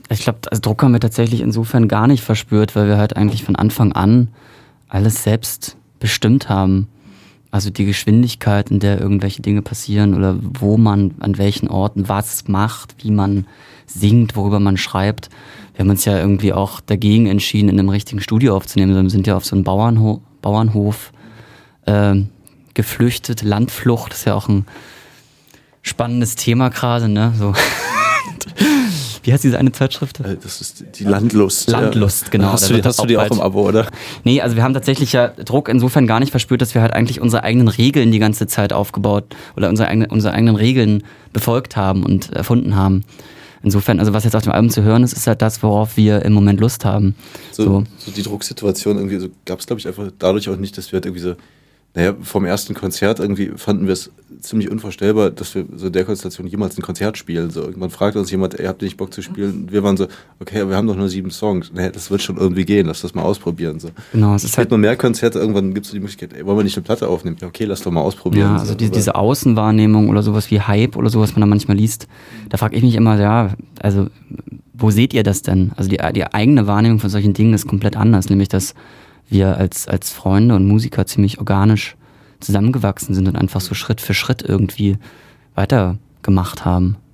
Ich glaube, also Druck haben wir tatsächlich insofern gar nicht verspürt, weil wir halt eigentlich von Anfang an alles selbst bestimmt haben. Also die Geschwindigkeit, in der irgendwelche Dinge passieren oder wo man, an welchen Orten was macht, wie man singt, worüber man schreibt. Wir haben uns ja irgendwie auch dagegen entschieden, in einem richtigen Studio aufzunehmen. Wir sind ja auf so einen Bauernhof geflüchtet. Landflucht ist ja auch ein spannendes Thema gerade, ne? So. Wie heißt diese eine Zeitschrift? Das ist die Landlust. Landlust, genau. Hast du die auch im Abo, oder? Nee, also wir haben tatsächlich ja Druck insofern gar nicht verspürt, dass wir halt eigentlich unsere eigenen Regeln die ganze Zeit aufgebaut oder unsere eigenen Regeln befolgt haben und erfunden haben. Insofern, also was jetzt auf dem Album zu hören ist, ist halt das, worauf wir im Moment Lust haben. So die Drucksituation irgendwie, so gab es, glaube ich, einfach dadurch auch nicht, dass wir halt irgendwie so, vom ersten Konzert irgendwie fanden wir es ziemlich unvorstellbar, dass wir so in der Konstellation jemals ein Konzert spielen. So, irgendwann fragte uns jemand, habt ihr nicht Bock zu spielen? Und wir waren so, okay, wir haben doch nur 7 Songs. Das wird schon irgendwie gehen, lass das mal ausprobieren. So. Genau, es ist halt noch mehr Konzerte, irgendwann gibt es die Möglichkeit, wollen wir nicht eine Platte aufnehmen? Ja, okay, lass doch mal ausprobieren. Ja, also diese Außenwahrnehmung oder sowas wie Hype oder sowas, man da manchmal liest, da frage ich mich immer, ja, also wo seht ihr das denn? Also die eigene Wahrnehmung von solchen Dingen ist komplett anders, nämlich dass wir als Freunde und Musiker ziemlich organisch zusammengewachsen sind und einfach so Schritt für Schritt irgendwie weitergemacht haben.